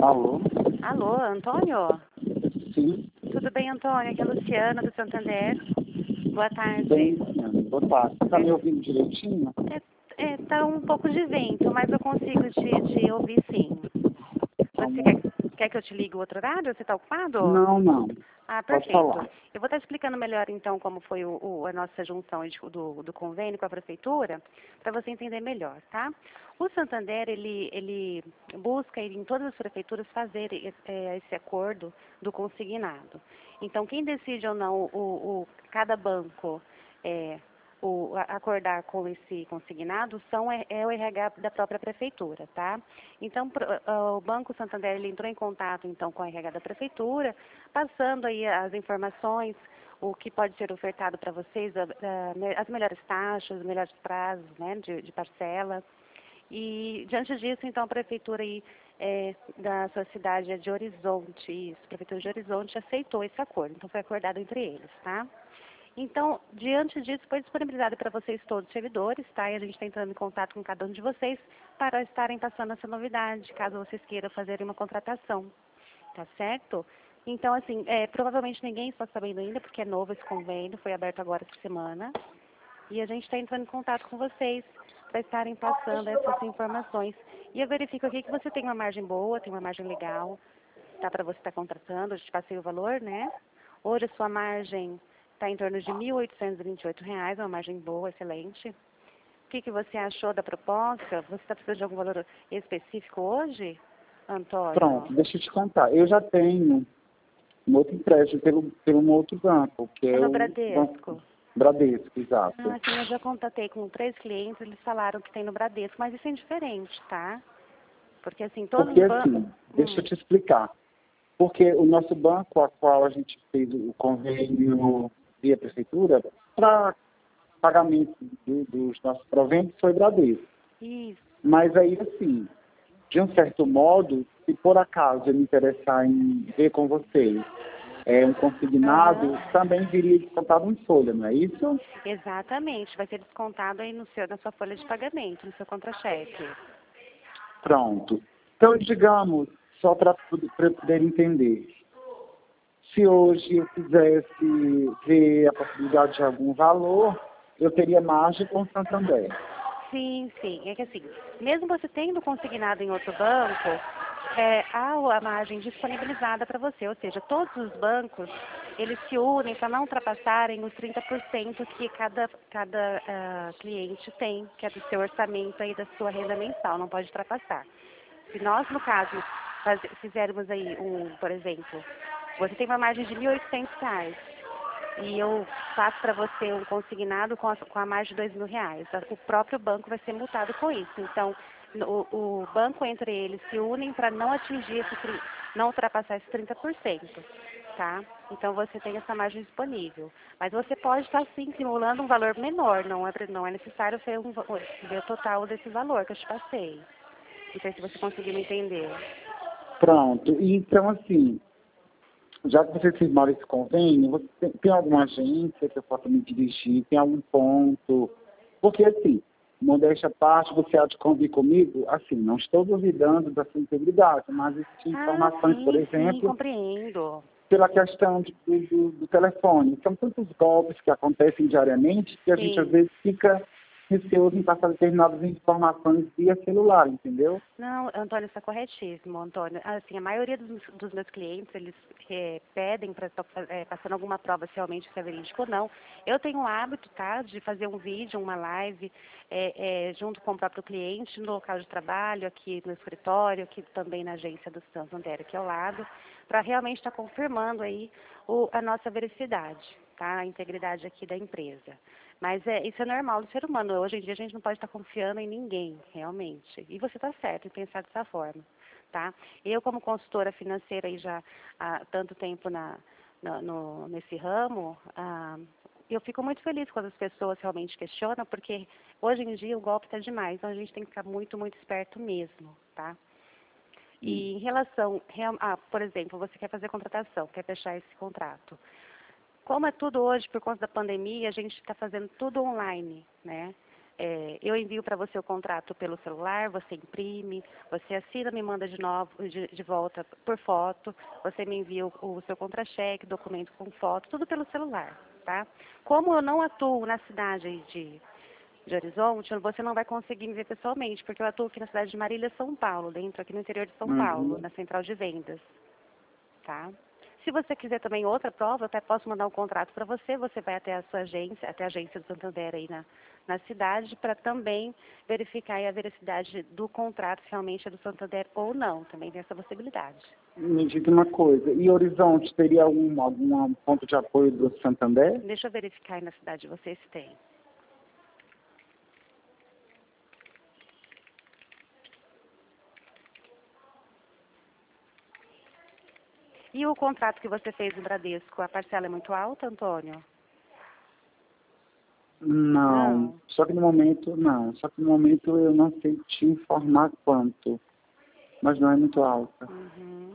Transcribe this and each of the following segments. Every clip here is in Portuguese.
Alô? Alô, Antônio? Sim. Tudo bem, Antônio? Aqui é a Luciana, do Santander. Boa tarde. Bem, boa tarde. Você está me ouvindo direitinho? Tá um pouco de vento, mas eu consigo te ouvir sim. Você quer que eu te ligue outro horário? Você está ocupado? Não. Ah, Pode perfeito. falar. Eu vou estar explicando melhor, então, como foi a nossa junção do convênio com a prefeitura, para você entender melhor, tá? O Santander, ele busca ir em todas as prefeituras fazer esse acordo do consignado. Então, quem decide ou não cada banco acordar com esse consignado é o RH da própria prefeitura, tá? Então, o Banco Santander ele entrou em contato, então, com a RH da prefeitura, passando aí as informações, o que pode ser ofertado para vocês, as melhores taxas, os melhores prazos, né, de parcela. E, diante disso, então, a prefeitura aí, da sua cidade, de Horizonte, isso, a prefeitura de Horizonte aceitou esse acordo. Então, foi acordado entre eles, tá? Então, diante disso, foi disponibilizado para vocês todos os servidores, tá? E a gente está entrando em contato com cada um de vocês para estarem passando essa novidade, caso vocês queiram fazer uma contratação, tá certo? Então, assim, provavelmente ninguém está sabendo ainda, porque é novo esse convênio, foi aberto agora essa semana. E a gente está entrando em contato com vocês para estarem passando essas informações. E eu verifico aqui que você tem uma margem boa, tem uma margem legal, tá? Para você estar contratando, eu te passei o valor, né? Hoje a sua margem está em torno de R$ 1.828, uma margem boa, excelente. O que você achou da proposta? Você está precisando de algum valor específico hoje, Antônio? Pronto, deixa eu te contar. Eu já tenho um outro empréstimo pelo um outro banco, que é no o Bradesco? Bradesco, exato. Ah, sim, eu já contatei com 3 clientes, eles falaram que tem no Bradesco, mas isso é indiferente, tá? Porque assim, todos Porque os bancos... assim, deixa eu te explicar. Porque o nosso banco, a qual a gente fez o convênio via prefeitura, para pagamento dos nossos proventos, foi Bradesco. Isso. Mas aí, assim, de um certo modo, se por acaso eu me interessar em ver com vocês um consignado, também viria descontado em folha, não é isso? Exatamente, vai ser descontado aí na sua folha de pagamento, no seu contra-cheque. Pronto. Então, digamos, só para eu poder entender, se hoje eu quisesse ver a possibilidade de algum valor, eu teria margem com o Santander. Sim. É que assim, mesmo você tendo consignado em outro banco, há a margem disponibilizada para você, ou seja, todos os bancos, eles se unem para não ultrapassarem os 30% que cada cliente tem, que é do seu orçamento aí, da sua renda mensal, não pode ultrapassar. Se nós, no caso, fizermos aí por exemplo, você tem uma margem de R$ 1.800, e eu faço para você um consignado com a margem de R$ 2.000. O próprio banco vai ser multado com isso. Então, o banco entre eles se unem para não atingir não ultrapassar esse 30%, tá? Então, você tem essa margem disponível. Mas você pode estar, sim, simulando um valor menor. Não é necessário ver o total desse valor que eu te passei. Não sei se você conseguiu me entender. Pronto. E, então, assim, já que você firmou esse convênio, você tem alguma agência que eu possa me dirigir? Tem algum ponto? Porque, assim, modéstia à parte, você há de convir comigo, assim, não estou duvidando da sua integridade, mas existem informações, por exemplo, Sim, compreendo. pela questão do telefone. São tantos golpes que acontecem diariamente que a gente, às vezes, fica receoso em passar determinadas informações via celular, entendeu? Não, Antônio, está corretíssimo, Antônio. Assim, a maioria dos meus clientes, eles pedem para passando alguma prova se realmente isso é verídico ou não. Eu tenho o hábito, tá, de fazer um vídeo, uma live, junto com o próprio cliente, no local de trabalho, aqui no escritório, aqui também na agência do Santander, aqui ao lado, para realmente estar confirmando aí a nossa veracidade, tá, a integridade aqui da empresa. Mas isso é normal do ser humano. Hoje em dia a gente não pode estar confiando em ninguém, realmente. E você está certo em pensar dessa forma, tá? Eu, como consultora financeira aí já há tanto tempo nesse ramo, eu fico muito feliz quando as pessoas realmente questionam, porque hoje em dia o golpe está demais, então a gente tem que ficar muito, muito esperto mesmo, tá? E em relação, por exemplo, você quer fazer contratação, quer fechar esse contrato. Como é tudo hoje, por conta da pandemia, a gente está fazendo tudo online, né? Eu envio para você o contrato pelo celular, você imprime, você assina, me manda de novo, de volta por foto, você me envia o seu contra-cheque, documento com foto, tudo pelo celular, tá? Como eu não atuo na cidade de Horizonte, você não vai conseguir me ver pessoalmente, porque eu atuo aqui na cidade de Marília, São Paulo, dentro aqui no interior de São Paulo, Uhum. na central de vendas, tá? Se você quiser também outra prova, eu até posso mandar um contrato para você, você vai até a sua agência, até a agência do Santander aí na cidade, para também verificar aí a veracidade do contrato, se realmente é do Santander ou não, também tem essa possibilidade. Me diga uma coisa, e Horizonte teria algum ponto de apoio do Santander? Deixa eu verificar aí na cidade de vocês se tem. E o contrato que você fez no Bradesco, a parcela é muito alta, Antônio? Não, só que no momento não. Só que no momento eu não sei te informar quanto, mas não é muito alta. Uhum.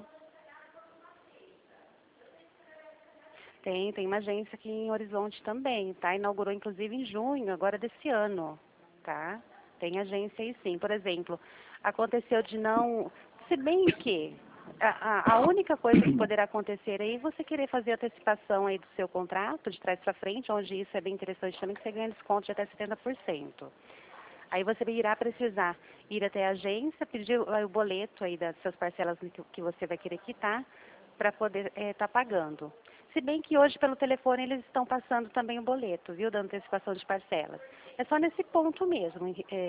Tem uma agência aqui em Horizonte também, tá? Inaugurou inclusive em junho, agora desse ano, tá? Tem agência aí sim. Por exemplo, aconteceu de não... Se bem que a única coisa que poderá acontecer aí é você querer fazer a antecipação aí do seu contrato, de trás para frente, onde isso é bem interessante também, que você ganha desconto de até 70%. Aí você irá precisar ir até a agência, pedir o boleto aí das suas parcelas que você vai querer quitar, para poder estar pagando. Se bem que hoje pelo telefone eles estão passando também o boleto, viu, da antecipação de parcelas. É só nesse ponto mesmo.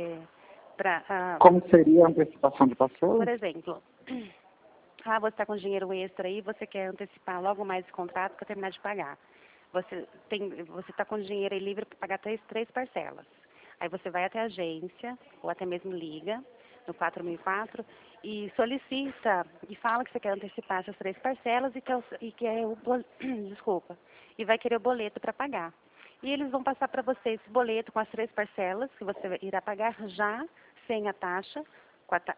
Como seria a antecipação de Por parcelas? exemplo, você está com dinheiro extra aí, você quer antecipar logo mais esse contrato para terminar de pagar. Você está com dinheiro aí livre para pagar três parcelas. Aí você vai até a agência, ou até mesmo liga, no 4004, e solicita, e fala que você quer antecipar essas três parcelas e quer o desculpa, e vai querer o boleto para pagar. E eles vão passar para você esse boleto com as três parcelas, que você irá pagar já, sem a taxa, com a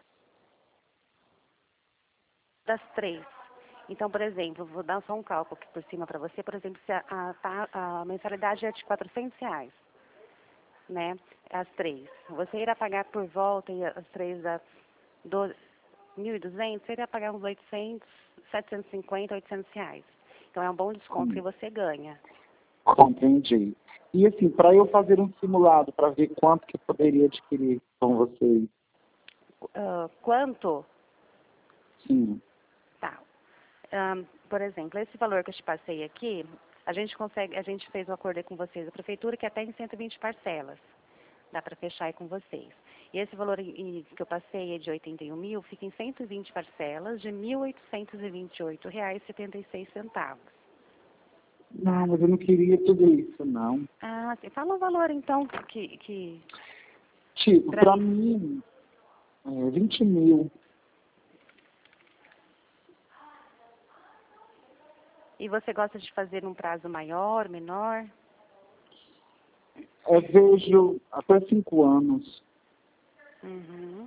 das três. Então, por exemplo, vou dar só um cálculo aqui por cima para você. Por exemplo, se a mensalidade é de R$ 400, né? As três. Você irá pagar por volta, e as três da 1.200, você irá pagar uns 800, 750, R$ 800. Então, é um bom desconto que você ganha. Compreendi. E assim, para eu fazer um simulado, para ver quanto que eu poderia adquirir com vocês? Quanto? Sim. Tá. Por exemplo, esse valor que eu te passei aqui, a gente fez um acordo aí com vocês, a prefeitura, que é até em 120 parcelas. Dá para fechar aí com vocês. E esse valor que eu passei de 81 mil, fica em 120 parcelas de R$ 1.828,76. Não, mas eu não queria tudo isso, não. Ah, sim. Fala o valor, então, Tipo, para mim, 20 mil. E você gosta de fazer num prazo maior, menor? Eu vejo até 5 anos. Uhum.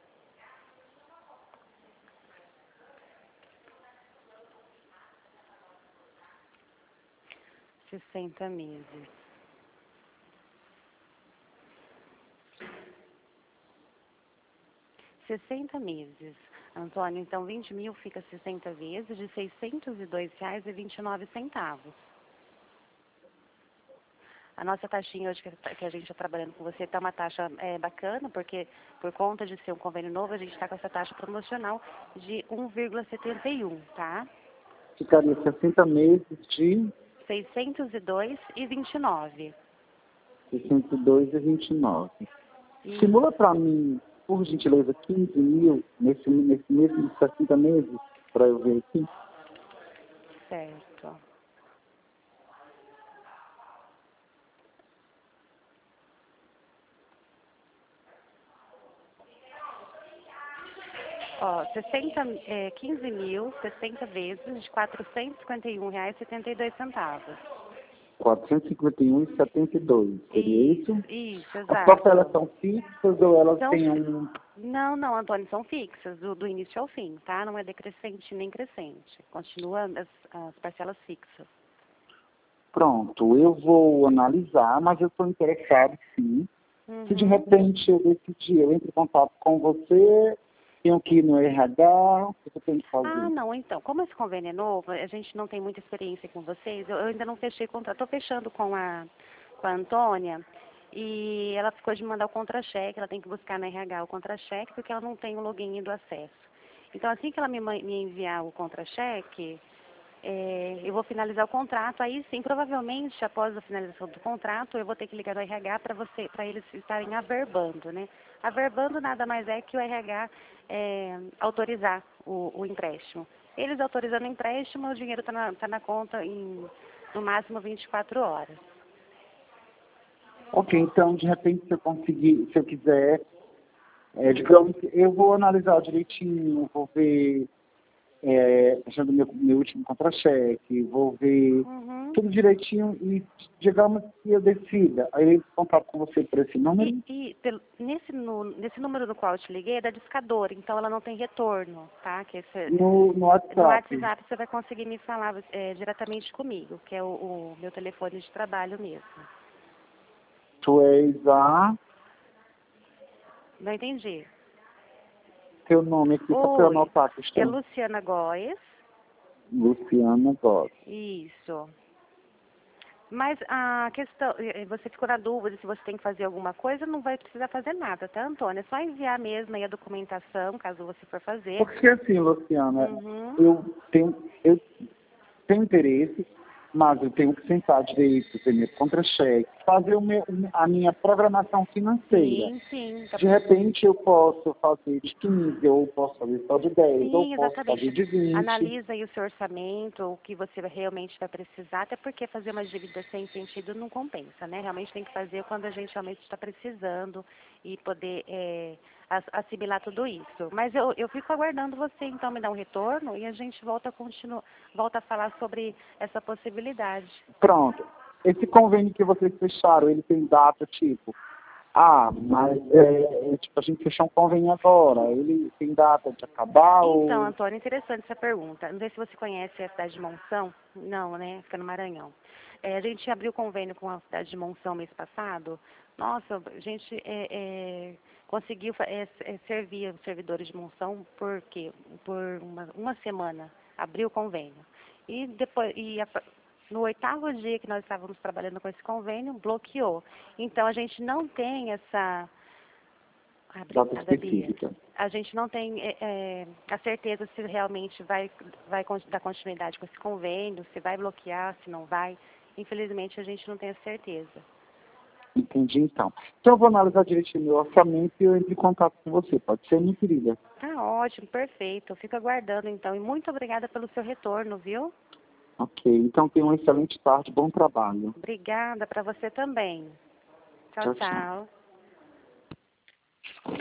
R$ 60 meses. R$ 60 meses. Antônio, então 20 mil fica 60 vezes de R$ 602,29. A nossa taxinha hoje que a gente está trabalhando com você está uma taxa bacana, porque por conta de ser um convênio novo, a gente está com essa taxa promocional de 1,71, tá? Ficaria 60 meses de 602,29. 62,29. Isso, Simula para mim, por gentileza, 15 mil nesse mesmo 60 meses, para eu ver aqui. certo. Ó, 15 mil, 60 vezes de R$ 451,72. 451,72. Seria isso? Isso, As exato. parcelas são fixas ou elas São têm um... Não, Antônio, são fixas, do início ao fim, tá? Não é decrescente nem crescente. Continua as parcelas fixas. Pronto, eu vou analisar, mas eu estou interessado, sim. Se de repente eu decidir, eu entro em contato com você, tenho que ir no RH, o que eu tenho que fazer? Ah, não, então, como esse convênio é novo, a gente não tem muita experiência com vocês, eu ainda não fechei contrato, estou fechando com a Antônia, e ela ficou de mandar o contra-cheque, ela tem que buscar na RH o contra-cheque, porque ela não tem o login do acesso. Então, assim que ela me enviar o contra-cheque, eu vou finalizar o contrato, aí sim, provavelmente, após a finalização do contrato, eu vou ter que ligar no RH para eles estarem averbando, né? Averbando nada mais é que o RH autorizar o empréstimo. Eles autorizando o empréstimo, o dinheiro está na conta em, no máximo, 24 horas. Ok, então, de repente, se eu conseguir, se eu quiser, digamos, eu vou analisar direitinho, vou ver, achando meu último contra-cheque, vou ver tudo direitinho e, digamos, que eu decida, aí eu entro em contato com você por esse número. Nesse número no qual eu te liguei é da discadora, então ela não tem retorno, tá? No WhatsApp. No WhatsApp você vai conseguir me falar diretamente comigo, que é o meu telefone de trabalho mesmo. Tu és a... Não entendi. Teu nome aqui, só para eu anotar a questão. É Luciana Góes. Luciana Góes. Isso. Mas a questão, você ficou na dúvida se você tem que fazer alguma coisa, não vai precisar fazer nada, tá, Antônia? É só enviar mesmo aí a documentação, caso você for fazer. Porque assim, Luciana, eu tenho interesse, mas eu tenho que sentar direito, ter meu contra-cheque, fazer a minha programação financeira. Sim. De repente eu posso fazer de 15, ou posso fazer só de 10, ou posso fazer de 20. Analisa aí o seu orçamento, o que você realmente vai precisar, até porque fazer uma dívida sem sentido não compensa, né? Realmente tem que fazer quando a gente realmente está precisando e poder assimilar tudo isso. Mas eu fico aguardando você, então, me dar um retorno e a gente volta a falar sobre essa possibilidade. Pronto. Esse convênio que vocês fecharam, ele tem data tipo... mas tipo, a gente fechou um convênio agora, ele tem data de acabar Então, ou... Antônio, interessante essa pergunta. Não sei se você conhece a cidade de Monção. Não, né? Fica no Maranhão. A gente abriu convênio com a cidade de Monção mês passado. Nossa, a gente conseguiu servir os servidores de Monção por uma semana. Abriu o convênio. E depois... No 8º dia que nós estávamos trabalhando com esse convênio, bloqueou. Então, a gente não tem essa... data específica. A gente não tem a certeza se realmente vai dar continuidade com esse convênio, se vai bloquear, se não vai. Infelizmente, a gente não tem a certeza. Entendi, então. Então, eu vou analisar direitinho meu orçamento e eu entro em contato com você. Pode ser, minha querida? Tá ótimo, perfeito. Eu fico aguardando, então. E muito obrigada pelo seu retorno, viu? Ok. Então, tenha uma excelente tarde. Bom trabalho. Obrigada para você também. Tchau, tchau.